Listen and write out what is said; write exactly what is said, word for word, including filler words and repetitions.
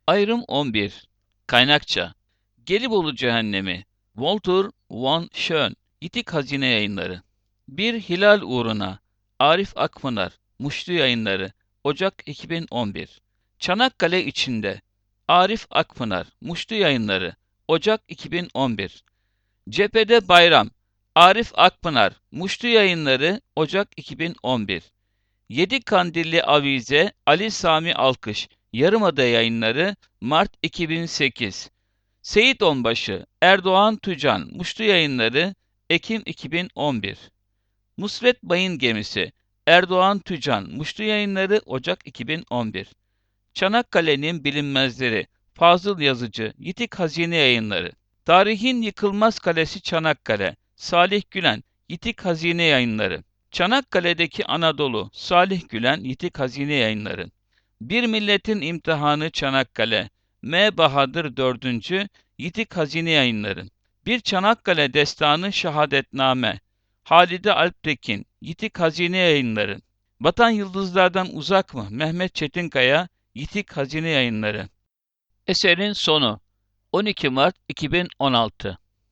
Ayrım on bir. Kaynakça Gelibolu Cehennemi Walter von Schön Yitik Hazine Yayınları. Bir Hilal Uğruna Arif Akpınar Muştu Yayınları Ocak iki bin on bir. Çanakkale içinde Arif Akpınar Muştu Yayınları Ocak iki bin on bir. Cephede Bayram Arif Akpınar Muştu Yayınları Ocak iki bin on bir. Yedi Kandilli Avize Ali Sami Alkış Yarımada Yayınları Mart iki bin sekiz. Seyit Onbaşı Erdoğan Tücan Muştu Yayınları Ekim iki bin on bir. Nusret Bayın Gemisi Erdoğan Tücan Muştu Yayınları Ocak iki bin on bir. Çanakkale'nin Bilinmezleri Fazıl Yazıcı Yitik Hazine Yayınları. Tarihin Yıkılmaz Kalesi Çanakkale Salih Gülen Yitik Hazine Yayınları. Çanakkale'deki Anadolu Salih Gülen Yitik Hazine Yayınları. Bir Milletin İmtihanı Çanakkale M. Bahadır dördüncü Yitik Hazine Yayınları. Bir Çanakkale Destanı Şehadetname Halide Alptekin Yitik Hazine Yayınları. Vatan Yıldızlardan Uzak mı? Mehmet Çetinkaya Yitik Hazine Yayınları. Eserin sonu on iki Mart iki bin on altı.